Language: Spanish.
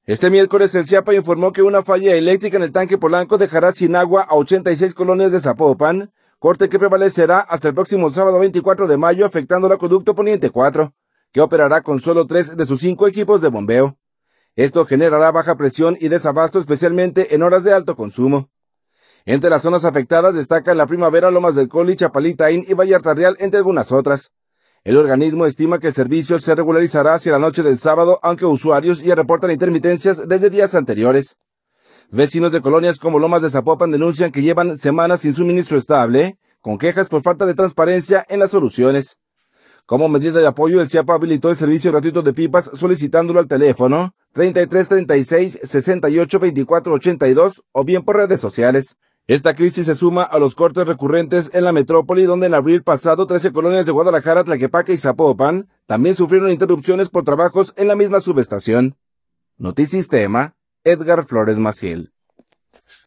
Este miércoles el Chiapa informó que una falla eléctrica en el tanque Polanco dejará sin agua a 86 colonias de Zapopan, corte que prevalecerá hasta el próximo sábado 24 de mayo afectando el acueducto Poniente 4, que operará con solo 3 de sus 5 equipos de bombeo. Esto generará baja presión y desabasto especialmente en horas de alto consumo. Entre las zonas afectadas destacan La Primavera, Lomas del Coli, Chapalitaín y Vallarta Real, entre algunas otras. El organismo estima que el servicio se regularizará hacia la noche del sábado, aunque usuarios ya reportan intermitencias desde días anteriores. Vecinos de colonias como Lomas de Zapopan denuncian que llevan semanas sin suministro estable, con quejas por falta de transparencia en las soluciones. Como medida de apoyo, el Chiapa habilitó el servicio gratuito de pipas solicitándolo al teléfono 33 36 68 24 82 o bien por redes sociales. Esta crisis se suma a los cortes recurrentes en la metrópoli, donde en abril pasado 13 colonias de Guadalajara, Tlaquepaque y Zapopan también sufrieron interrupciones por trabajos en la misma subestación. Notisistema, Edgar Flores Maciel.